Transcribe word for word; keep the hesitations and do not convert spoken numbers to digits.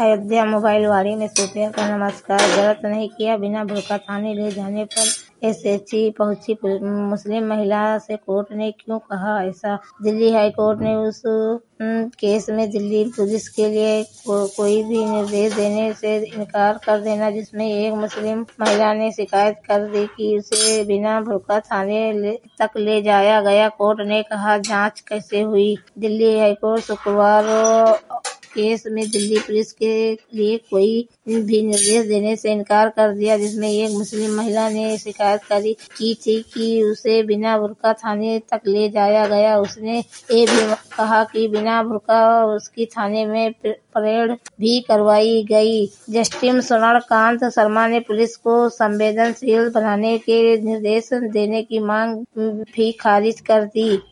Ayodhya mobile वाड़ी में Sophia का नमस्कार गलत नहीं किया, बिना बुर्का थाने ले जाने पर एसएसपी पहुंची मुस्लिम महिला से कोर्ट ने क्यों कहा ऐसा। दिल्ली हाई कोर्ट ने उस केस में दिल्ली पुलिस के लिए को, कोई भी निर्देश देने से इनकार कर देना जिसमें एक मुस्लिम महिला ने शिकायत कर दी कि उसे बिना बुर्का थाने ले, तक ले जाया गया। कोर्ट ने कहा जांच कैसे हुई। दिल्ली हाईकोर्ट शुक्रवार केस में दिल्ली पुलिस के लिए कोई भी निर्देश देने से इनकार कर दिया जिसमें एक मुस्लिम महिला ने शिकायत करी की थी कि उसे बिना बुर्का थाने तक ले जाया गया। उसने ये भी कहा कि बिना बुर्का उसकी थाने में परेड भी करवाई गई। जस्टिस स्वर्ण कांत शर्मा ने पुलिस को संवेदनशील बनाने के निर्देश देने की मांग भी खारिज कर दी।